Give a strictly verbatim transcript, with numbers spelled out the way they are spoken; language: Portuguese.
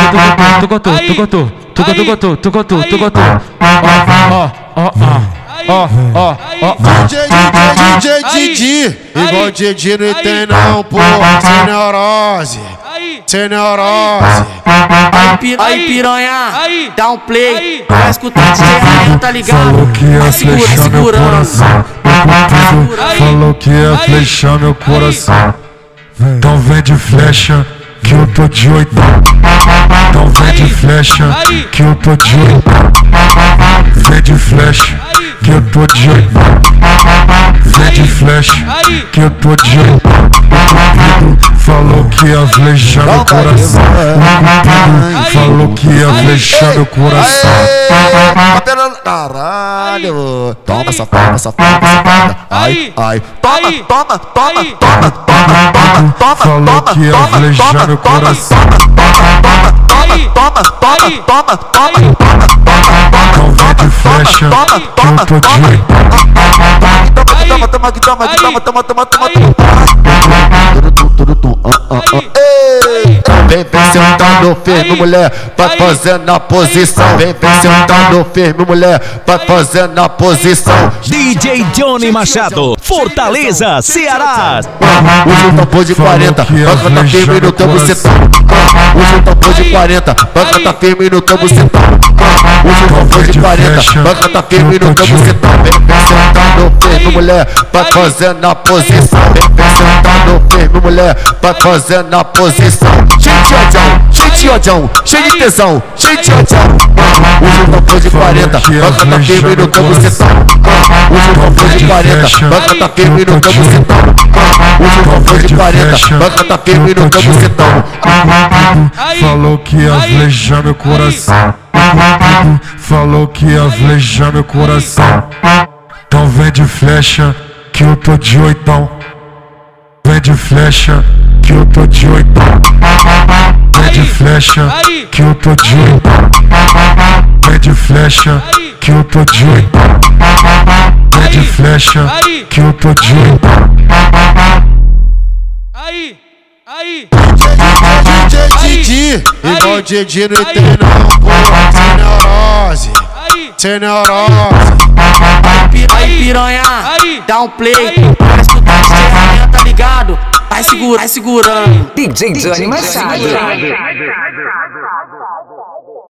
tu gotou, tu gotou, tu gotou, tu gotou, tu gotou, tu gotou. Ó, ó, ó, ó, ó, ó. D J, D J, D J, igual D J não tem não, pô, sem neurose, sem neurose. Aí piranha, dá um play, vai escutar D J Rayan, tá ligado? Falou que ia flechar meu coração, falou que ia flechar meu coração. Então vem de flecha que eu tô de oitão. Então vem de flecha que eu tô de oitão. Vem de flecha que eu tô de oitão. Vem de flecha que eu tô de oitão. Falou que ia flechar meu coração. Falou que ia flechar meu coração. Caralho, toma safada, safada, safada. Ai, ai, toma, toma, toma, toma, toma, toma, toma. Falou que ia flechar meu coração. Toma, toma, toma, toma, toma. Então vem de flecha que eu tô de oitão. Toma, toma, toma, toma, toma, toma, toma, toma. Vem, vem sentando firme, mulher, vai fazendo a posição. Vem, vem sentando firme, mulher, vai fazendo a posição. D J Johnny Machado, Fortaleza, Ceará. Usa o tambor de quarenta, vai cantar firme no teu bucetão. Usa o tambor de quarenta, vai cantar firme no teu bucetão. Usa o tambor de quarenta, vai cantar firme no teu bucetão. Vem, vem sentando firme, mulher, vai fazendo a posição. Vem, vem sentando firme, mulher, vai fazendo a posição. Cheio de odião, cheio de odião, cheio de tesão, cheio de odião. Usa o tambor de quarenta, vai cantar firme no teu bucetão. Usa o tambor de quarenta, vai cantar firme no teu bucetão. Usa o tambor de quarenta, vai cantar firme no teu bucetão. Falou que ia flechar meu coração. Falou que ia flechar meu coração. Então vem de flecha que eu tô de oitão. Vem de flecha que eu tô de oitão. Vem de flecha que eu tô de oitão. Vem de flecha que eu tô de oitão. Vem de flecha que eu tô de oitão. Aí, aí. D J, D J, igual D J não tem não, pô, sem neurose, sem neurose. Aí piranha, dá um play, vai escutar D J Rayan, tá ligado? Vai segurando, vai segurando. D J Johnny Machado.